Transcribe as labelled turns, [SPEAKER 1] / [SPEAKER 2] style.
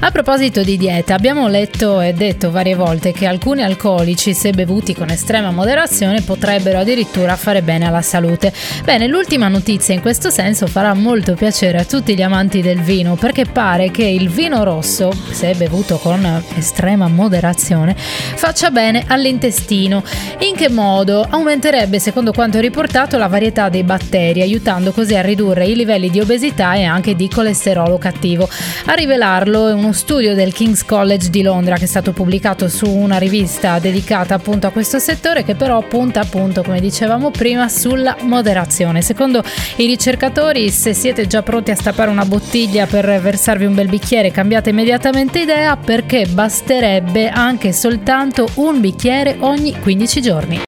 [SPEAKER 1] A proposito di dieta, abbiamo letto e detto varie volte che alcuni alcolici, se bevuti con estrema moderazione, potrebbero addirittura fare bene alla salute. Bene, l'ultima notizia in questo senso farà molto piacere a tutti gli amanti del vino, perché pare che il vino rosso, se bevuto con estrema moderazione, faccia bene all'intestino. In che modo? Aumenterebbe, secondo quanto riportato, la varietà dei batteri, aiutando così a ridurre i livelli di obesità e anche di colesterolo cattivo. A rivelarlo è uno studio del King's College di Londra che è stato pubblicato su una rivista dedicata appunto a questo settore, che però punta appunto, come dicevamo prima, sulla moderazione. Secondo i ricercatori, se siete già pronti a stappare una bottiglia per versarvi un bel bicchiere, cambiate immediatamente idea, perché basterebbe anche soltanto un bicchiere ogni 15 giorni.